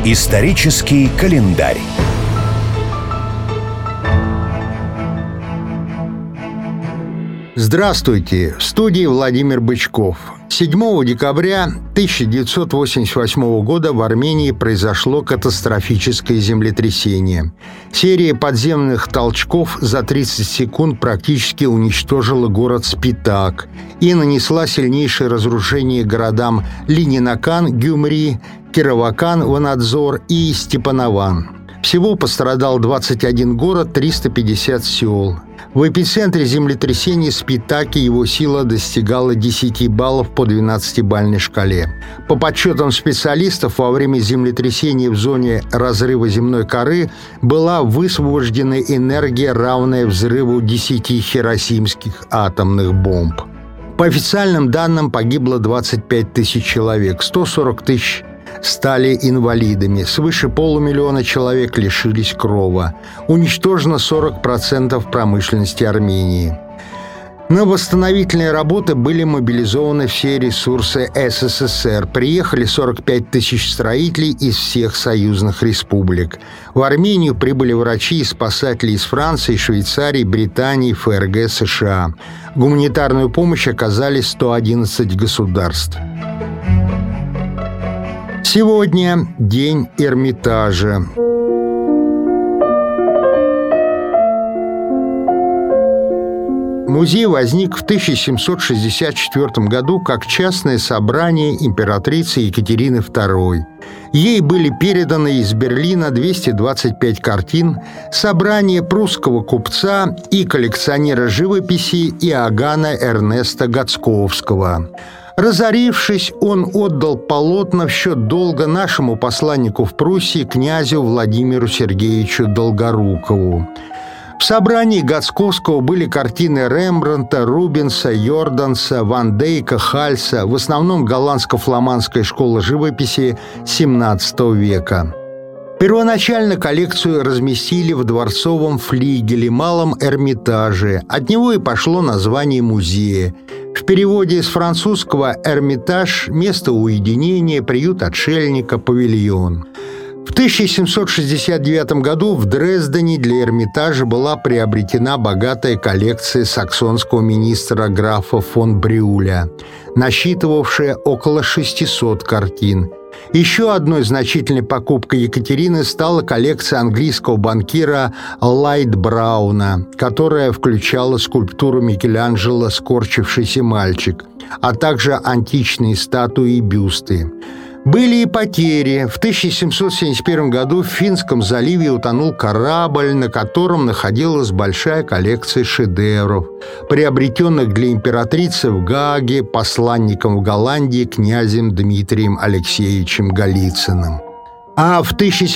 Исторический календарь. Здравствуйте! В студии Владимир Бычков. 7 декабря 1988 года в Армении произошло катастрофическое землетрясение. Серия подземных толчков за 30 секунд практически уничтожила город Спитак и нанесла сильнейшее разрушение городам Ленинакан, Гюмри, Кировакан, Ванадзор и Степанован. Всего пострадал 21 город, 350 сел. В эпицентре землетрясения Спитаке его сила достигала 10 баллов по 12-бальной шкале. По подсчетам специалистов, во время землетрясения в зоне разрыва земной коры была высвобождена энергия, равная взрыву 10 хиросимских атомных бомб. По официальным данным, погибло 25 тысяч человек, 140 тысяч стали инвалидами, свыше 500 000 человек лишились крова. Уничтожено 40% промышленности Армении. На восстановительные работы были мобилизованы все ресурсы СССР. Приехали 45 тысяч строителей из всех союзных республик. В Армению прибыли врачи и спасатели из Франции, Швейцарии, Британии, ФРГ, США. Гуманитарную помощь оказали 111 государств. Сегодня день Эрмитажа. Музей возник в 1764 году как частное собрание императрицы Екатерины II. Ей были переданы из Берлина 225 картин, собрание прусского купца и коллекционера живописи Иоганна Эрнеста Гацковского. Разорившись, он отдал полотна в счет долга нашему посланнику в Пруссии, князю Владимиру Сергеевичу Долгорукову. В собрании Гацковского были картины Рембрандта, Рубенса, Йорданса, Ван Дейка, Хальса, в основном голландско-фламандская школа живописи XVII века. Первоначально коллекцию разместили в дворцовом флигеле, Малом Эрмитаже. От него и пошло название музея. В переводе с французского «Эрмитаж» – место уединения, приют отшельника, павильон. В 1769 году в Дрездене для Эрмитажа была приобретена богатая коллекция саксонского министра графа фон Брюля, насчитывавшая около 600 картин. Еще одной значительной покупкой Екатерины стала коллекция английского банкира Лайтбрауна, которая включала скульптуру Микеланджело «Скорчившийся мальчик», а также античные статуи и бюсты. Были и потери. В 1771 году в Финском заливе утонул корабль, на котором находилась большая коллекция шедевров, приобретенных для императрицы в Гааге посланником в Голландии князем Дмитрием Алексеевичем Голицыным. А в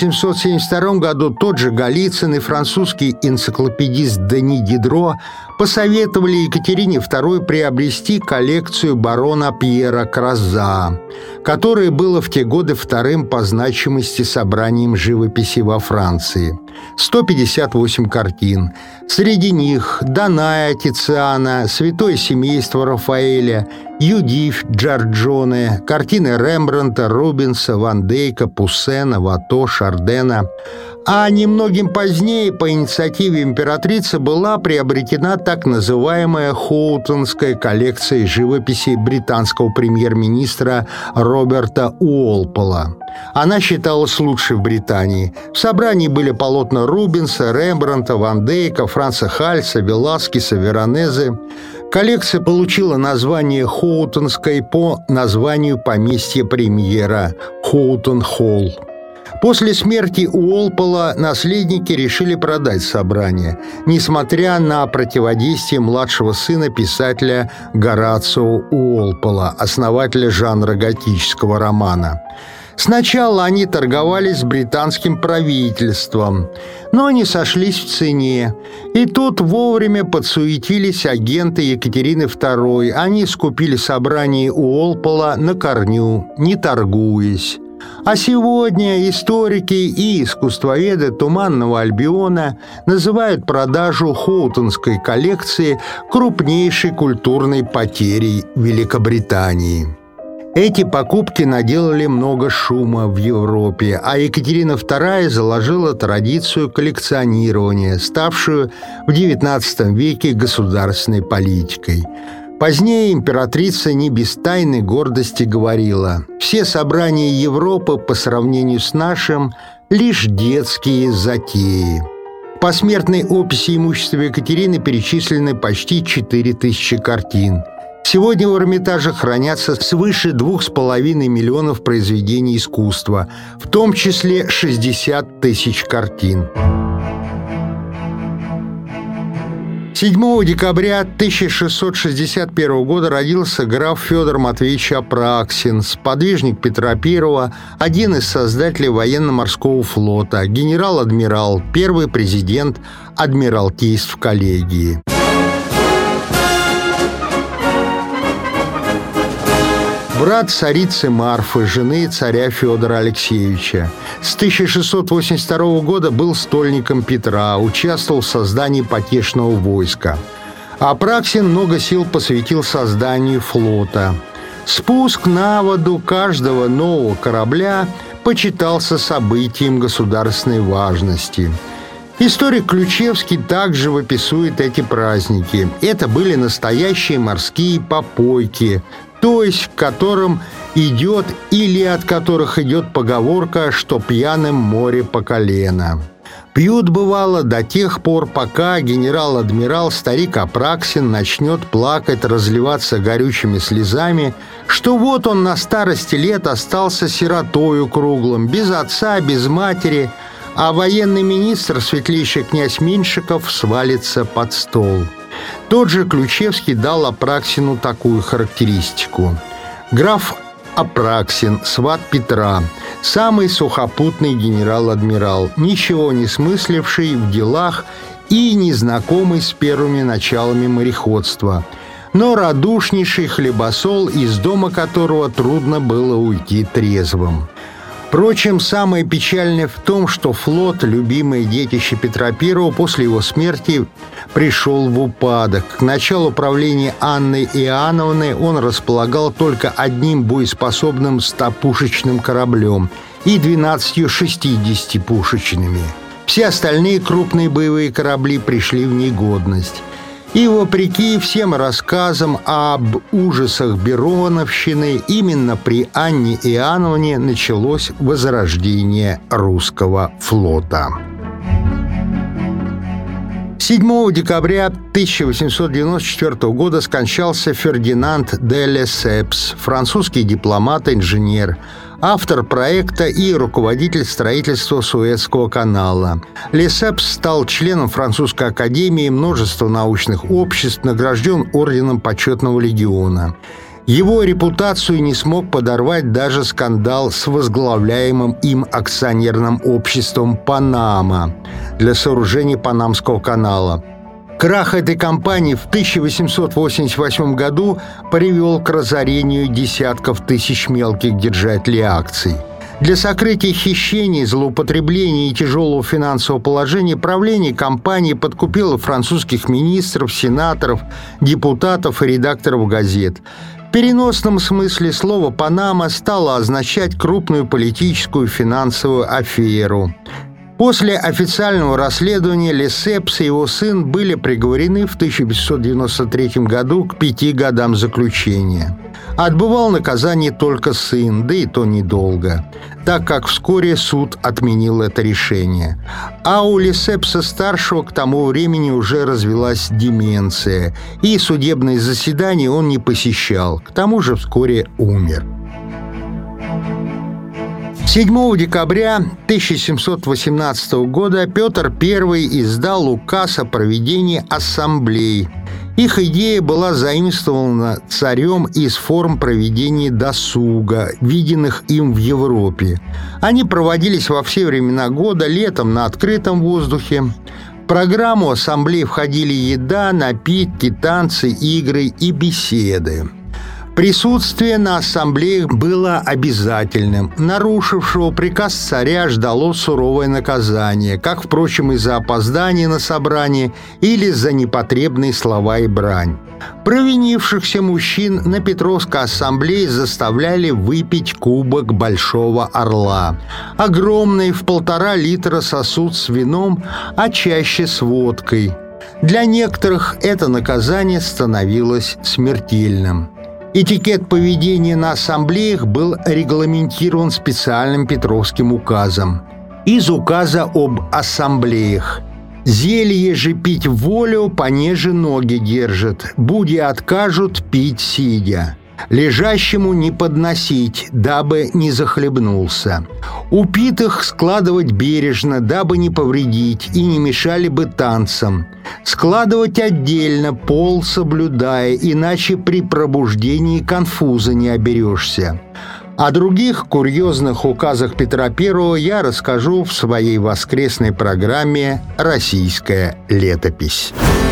1772 году тот же Голицын и французский энциклопедист Дени Дидро посоветовали Екатерине II приобрести коллекцию барона Пьера Краза, которое было в те годы вторым по значимости собранием живописи во Франции. 158 картин. Среди них Данаия Тициана, Святое семейство Рафаэля, Юдифь Джорджоне, картины Рембрандта, Рубенса, Ван Дейка, Пуссена, Вато, Шардена. А немногим позднее по инициативе императрицы была приобретена так называемая Хоутонская коллекция живописи британского премьер-министра Роберта Уолпола. Она считалась лучшей в Британии. В собрании были полотна Рубенса, Рембрандта, Ван Дейка, Франца Хальса, Веласкеса, Веронезе. Коллекция получила название Хоутонской по названию поместья премьера – Хоутон-Холл. После смерти Уолпола наследники решили продать собрание, несмотря на противодействие младшего сына писателя Горацио Уолпола, основателя жанра готического романа. Сначала они торговались с британским правительством, но не сошлись в цене. И тут вовремя подсуетились агенты Екатерины II. Они скупили собрание Уолпола на корню, не торгуясь. А сегодня историки и искусствоведы Туманного Альбиона называют продажу Хоутонской коллекции крупнейшей культурной потерей Великобритании. Эти покупки наделали много шума в Европе, а Екатерина II заложила традицию коллекционирования, ставшую в XIX веке государственной политикой. Позднее императрица не без тайной гордости говорила: «Все собрания Европы по сравнению с нашим – лишь детские затеи». В посмертной описи имущества Екатерины перечислены почти 4000 картин. Сегодня в Эрмитаже хранятся свыше 2,5 миллионов произведений искусства, в том числе 60 тысяч картин. 7 декабря 1661 года родился граф Федор Матвеевич Апраксин, сподвижник Петра I, один из создателей военно-морского флота, генерал-адмирал, первый президент Адмиралтейств коллегии. Брат царицы Марфы, жены царя Федора Алексеевича. С 1682 года был стольником Петра, участвовал в создании потешного войска. Апраксин много сил посвятил созданию флота. Спуск на воду каждого нового корабля почитался событием государственной важности. Историк Ключевский также выписывает эти праздники. Это были настоящие морские попойки, то есть к которым идет или от которых идет поговорка, что пьяным море по колено. Пьют, бывало, до тех пор, пока генерал-адмирал старик Апраксин начнет плакать, разливаться горючими слезами, что вот он на старости лет остался сиротою круглым, без отца, без матери, а военный министр, светлейший князь Меньшиков, свалится под стол. Тот же Ключевский дал Апраксину такую характеристику. Граф Апраксин, сват Петра, самый сухопутный генерал-адмирал, ничего не смысливший в делах и незнакомый с первыми началами мореходства, но радушнейший хлебосол, из дома которого трудно было уйти трезвым. Впрочем, самое печальное в том, что флот, любимое детище Петра I, после его смерти пришел в упадок. К началу правления Анны Иоанновны он располагал только одним боеспособным 100-пушечным кораблем и 12 60-пушечными. Все остальные крупные боевые корабли пришли в негодность. И вопреки всем рассказам об ужасах Бероновщины, именно при Анне Иоанновне началось возрождение русского флота. 7 декабря 1894 года скончался Фердинанд де Лесепс, французский дипломат и инженер, автор проекта и руководитель строительства Суэцкого канала. Лесепс стал членом Французской академии, множества научных обществ, награжден орденом Почетного легиона. Его репутацию не смог подорвать даже скандал с возглавляемым им акционерным обществом «Панама» для сооружения Панамского канала. Крах этой компании в 1888 году привел к разорению десятков тысяч мелких держателей акций. Для сокрытия хищений, злоупотреблений и тяжелого финансового положения правление компании подкупило французских министров, сенаторов, депутатов и редакторов газет. В переносном смысле слово «Панама» стало означать крупную политическую и финансовую аферу. После официального расследования Лесепс и его сын были приговорены в 1593 году к 5 годам заключения. Отбывал наказание только сын, да и то недолго, так как вскоре суд отменил это решение. А у Лесепса-старшего к тому времени уже развилась деменция, и судебные заседания он не посещал, к тому же вскоре умер. 7 декабря 1718 года Петр I издал указ о проведении ассамблей. Их идея была заимствована царем из форм проведения досуга, виденных им в Европе. Они проводились во все времена года, летом на открытом воздухе. В программу ассамблей входили еда, напитки, танцы, игры и беседы. В Присутствие на ассамблеях было обязательным. Нарушившего приказ царя ждало суровое наказание, как, впрочем, и за опоздание на собрание или за непотребные слова и брань. Провинившихся мужчин на Петровской ассамблее заставляли выпить кубок Большого Орла. Огромный в 1,5 литра сосуд с вином, а чаще с водкой. Для некоторых это наказание становилось смертельным. Этикет поведения на ассамблеях был регламентирован специальным Петровским указом. Из указа об ассамблеях: «Зелье же пить в волю, понеже ноги держат, буди откажут пить сидя. Лежащему не подносить, дабы не захлебнулся. Упитых складывать бережно, дабы не повредить и не мешали бы танцам. Складывать отдельно, пол соблюдая, иначе при пробуждении конфуза не оберешься». О других курьезных указах Петра I я расскажу в своей воскресной программе «Российская летопись».